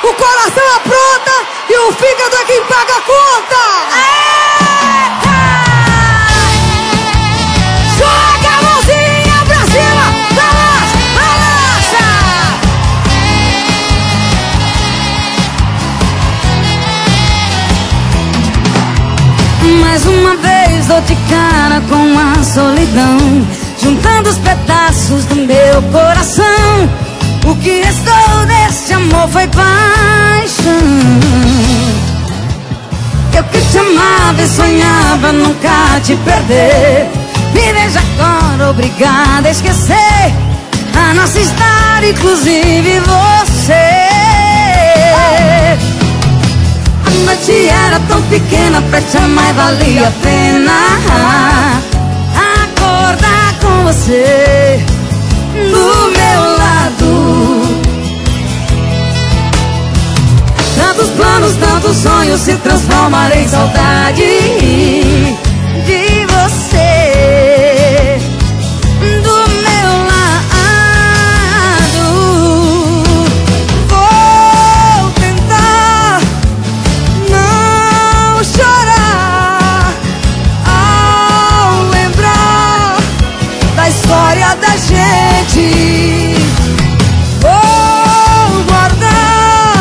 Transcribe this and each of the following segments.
o coração apronta e o fígado é quem paga a conta. Joga a mãozinha pra cima, balança, balança. Mais uma vez dou de cara com a solidão, juntando os pedaços do meu coração. O que restou desse amor foi paixão. Eu que te amava e sonhava nunca te perder. Me vejo agora obrigada a esquecer a nossa história, inclusive você. A noite era tão pequena, pra te amar valia a pena acordar com você do meu lado. Tantos planos, tantos sonhos se transformaram em saudade de você do meu lado. Vou tentar não chorar ao lembrar da história da gente. Vou guardar,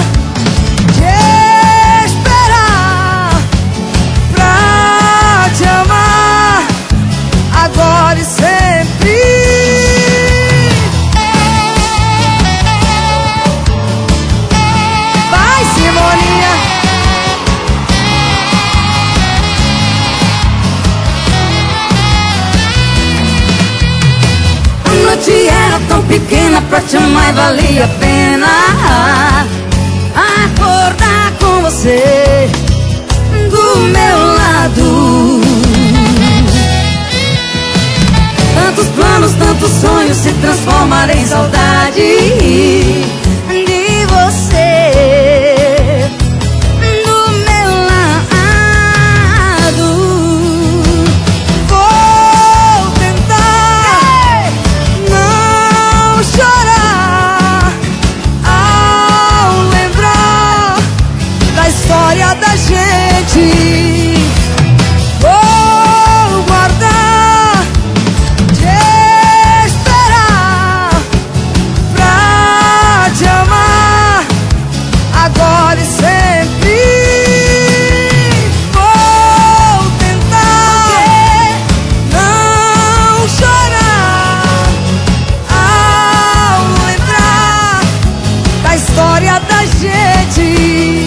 te esperar pra te amar agora e sempre. Vai, Simoninha. A noite era tão pequena, pra te amar valia a pena acordar com você do meu lado. Tantos planos, tantos sonhos se transformaram em saudade de você do meu lado. Vou tentar não chorar ao lembrar da história da gente. Vou guardar, te esperar pra te amar agora e sempre. Vou tentar não chorar ao lembrar da história da gente.